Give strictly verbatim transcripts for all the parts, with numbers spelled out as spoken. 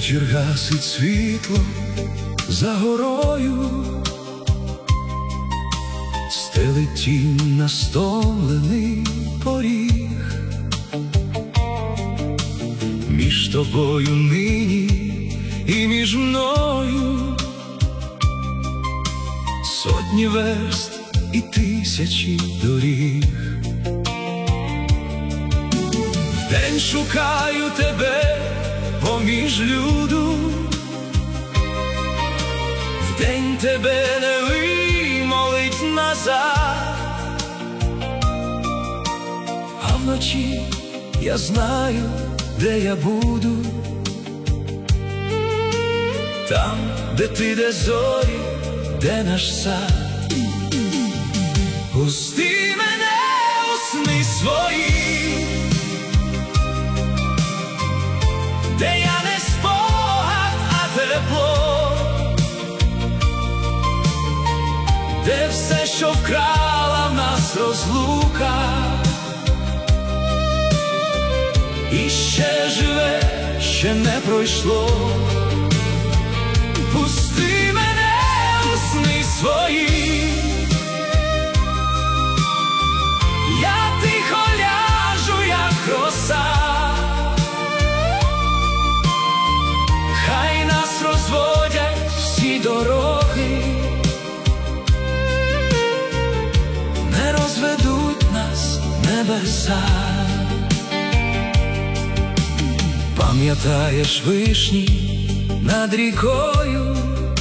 вечір гасить світло за горою, стелить тінь на стомлений поріг. Між тобою нині і між мною сотні верст і тисячі доріг. Вдень шукаю тебе поміж люду, вдень тебе не вимолить назад, а вночі я знаю, де я буду, там, де ти, де зорі, де наш сад. Пусти мене у сни свої, де я не спогад, а тепло, де все, що вкрала в нас розлука, і ще живе, ще не пройшло. Пусти мене у сни свої, я тихо ляжу, як роса, хай нас розводять всі дороги, не розведуть нас небеса. Пам'ятаєш вишні над рікою,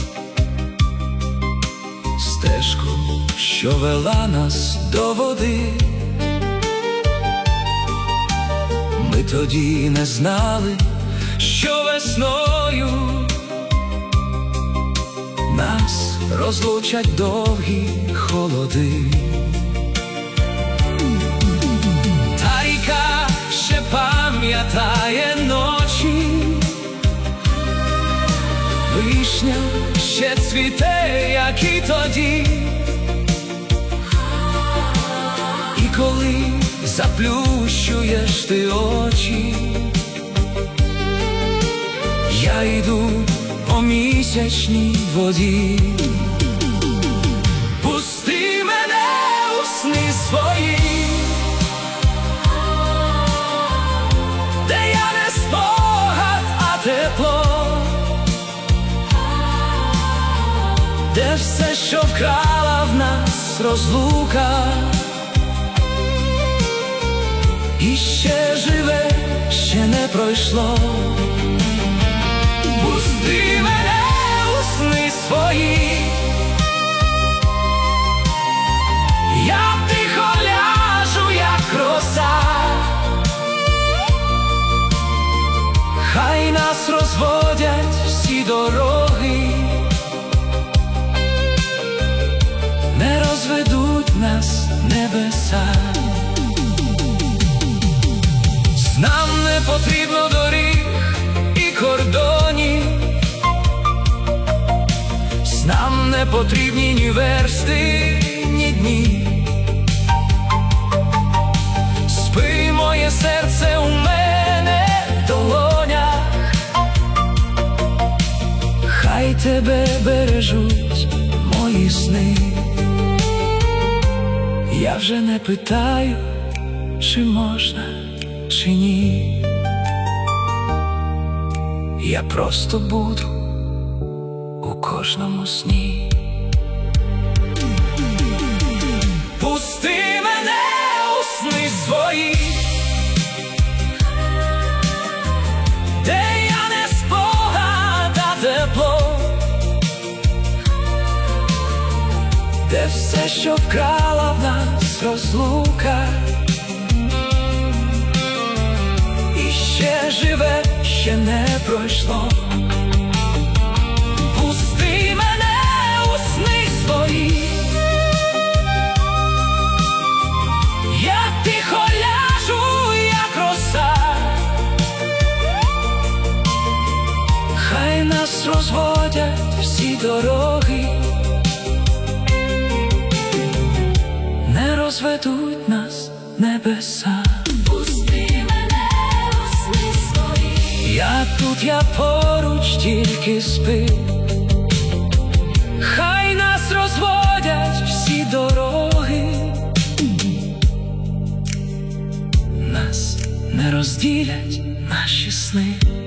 стежку, що вела нас до води? Ми тоді не знали, що весною нас розлучать довгі холоди. Та ріка ще пам'ятає ночі, вишня ще цвіте, як і тоді. І коли заплющуєш ти очі, я йду по місячній воді. Пусти мене у сни свої, де я не спогад, а тепло, де все, що вкрала в нас розлука, і ще живе, ще не пройшло. Пусти мене у сни свої, я тихо ляжу, як роса, хай нас розводять всі дороги, не розведуть нас небеса. Нам не потрібно доріг і кордонів, нам не потрібні ні версти, ні дні. Спи, моє серце, у мене в долонях, хай тебе бережуть мої сни. Я вже не питаю, чи можна, чи ні. Я просто буду у кожному сні. Пусти мене у сни свої, де я не спогад, а тепло, де все, що вкрала в нас розлука, і ще живе, ще не пройшло. Пусти мене у сни свої, я тихо ляжу, як роса, хай нас розводять всі дороги, не розведуть нас небеса. Пусти мене у сни свої, Я тут, я поруч, тільки спи. Хай нас розводять всі дороги, нас не розділять наші сни.